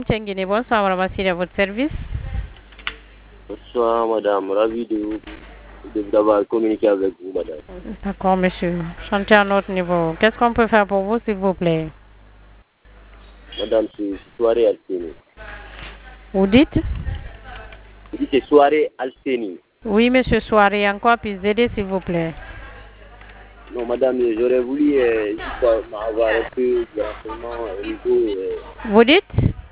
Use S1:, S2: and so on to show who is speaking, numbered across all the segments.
S1: Tchengene, bonsoir, madame Assir, à votre service.
S2: Bonsoir, madame. Ravi d'avoir communiqué avec vous, madame.
S1: D'accord, monsieur. Chantez à notre niveau. Qu'est-ce qu'on peut faire pour vous, s'il vous plaît?
S2: Madame, c'est soirée Alcénie.
S1: Vous dites?
S2: Je dis c'est soirée Alcénie.
S1: Oui, monsieur Soirée. En quoi puis-je aider, s'il vous plaît?
S2: Non, madame, j'aurais voulu juste avoir un peu de renseignements au niveau...
S1: Vous dites?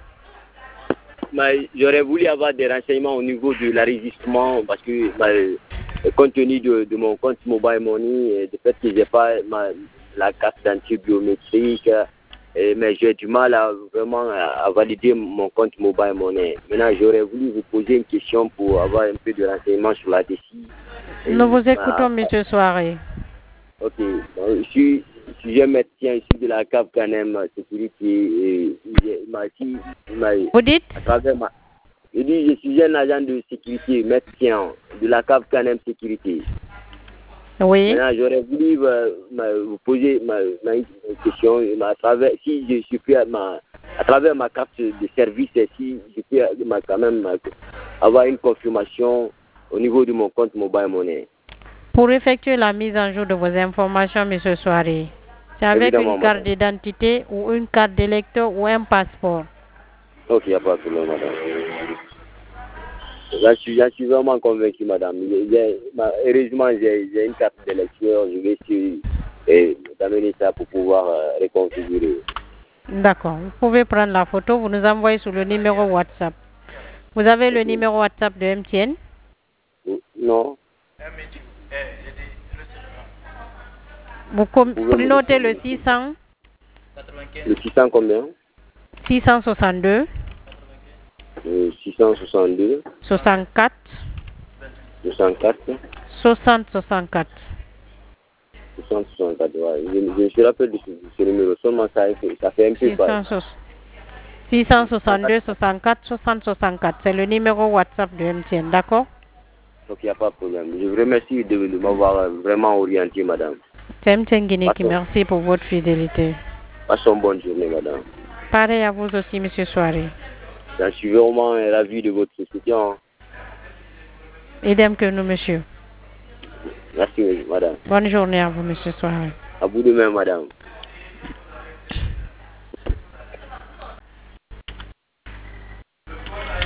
S2: J'aurais voulu avoir des renseignements au niveau de l'enregistrement parce que compte tenu de mon compte Mobile Money, du fait que j'ai pas la carte d'identité biométrique, mais j'ai du mal vraiment à valider mon compte Mobile Money. Maintenant, j'aurais voulu vous poser une question pour avoir un peu de renseignements sur la décision.
S1: Nous vous écoutons, monsieur Soirée.
S2: Ok, donc, je suis médecin ici de la CAF Canem Sécurité.
S1: Vous dites?
S2: À travers je dis, je suis un agent de sécurité, médecin de la CAF Canem Sécurité.
S1: Oui.
S2: Maintenant, j'aurais voulu vous poser une question à travers, si je suis à travers ma carte de service, si je peux quand même avoir une confirmation au niveau de mon compte Mobile Money.
S1: Pour effectuer la mise en jour de vos informations, monsieur Soirée, c'est avec
S2: Évidemment,
S1: une carte
S2: madame.
S1: d'identité ou une carte d'électeur ou un passeport.
S2: Ok, il n'y a pas de problème, madame. Là, je suis vraiment convaincu, madame. Heureusement, j'ai une carte d'électeur. Je vais essayer d'amener ça pour pouvoir reconfigurer.
S1: D'accord. Vous pouvez prendre la photo, vous nous envoyez sur le numéro WhatsApp. Vous avez le numéro WhatsApp de MTN?
S2: Non.
S1: Vous notez le 600.
S2: Le 600 combien?
S1: 662.
S2: 662.
S1: 64.
S2: 64.
S1: 60 64.
S2: 664, ouais. Je me rappelle de ce numéro. Seulement ça fait un peu pas.
S1: 662 64 60 64. C'est le numéro WhatsApp de MTN, d'accord?
S2: Donc il n'y a pas de problème. Je vous remercie de m'avoir vraiment orienté, madame.
S1: C'est MTN Guinée qui merci pour votre fidélité.
S2: Passons une bonne journée, madame.
S1: Pareil à vous aussi, monsieur Soirée.
S2: Je suis vraiment ravi de votre soutien.
S1: Idem que nous, monsieur.
S2: Merci, madame.
S1: Bonne journée à vous, monsieur Soirée.
S2: À vous de même, madame.